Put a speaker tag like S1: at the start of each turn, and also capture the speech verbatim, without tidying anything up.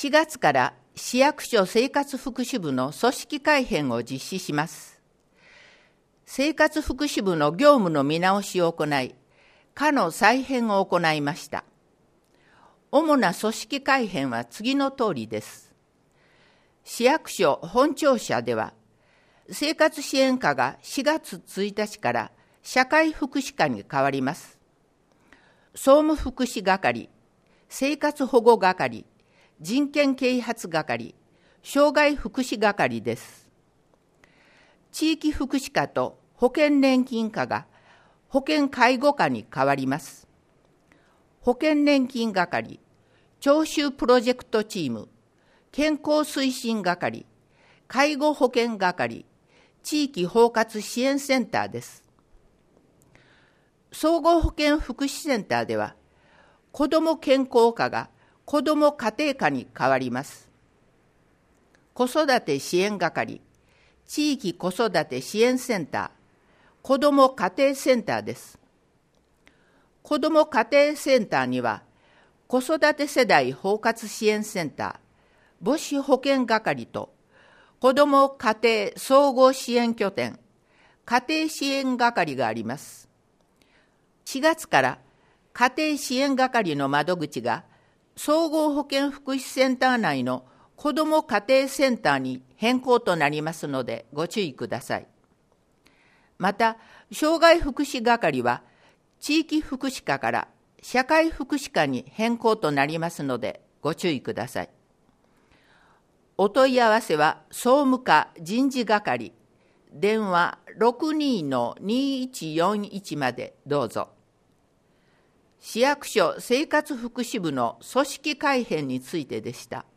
S1: しがつから市役所生活福祉部の組織改編を実施します。生活福祉部の業務の見直しを行い、課の再編を行いました。主な組織改編は次の通りです。市役所本庁舎では、生活支援課がしがつついたちから社会福祉課に変わります。総務福祉係、生活保護係、人権啓発係、障害福祉係です。地域福祉課と保険年金課が保険介護課に変わります。保険年金係、徴収プロジェクトチーム、健康推進係、介護保険係、地域包括支援センターです。総合保健福祉センターでは、子ども健康課が子ども家庭課に変わります。子育て支援係、地域子育て支援センター、子ども家庭センターです。子ども家庭センターには、子育て世代包括支援センター、母子保健係と、子ども家庭総合支援拠点、家庭支援係があります。しがつから家庭支援係の窓口が、総合保健福祉センター内の子ども家庭センターに変更となりますのでご注意ください。また、障害福祉係は地域福祉課から社会福祉課に変更となりますのでご注意ください。お問い合わせは総務課人事係、電話 ろくにーにいちよんいち までどうぞ。市役所生活福祉部の組織改編についてでした。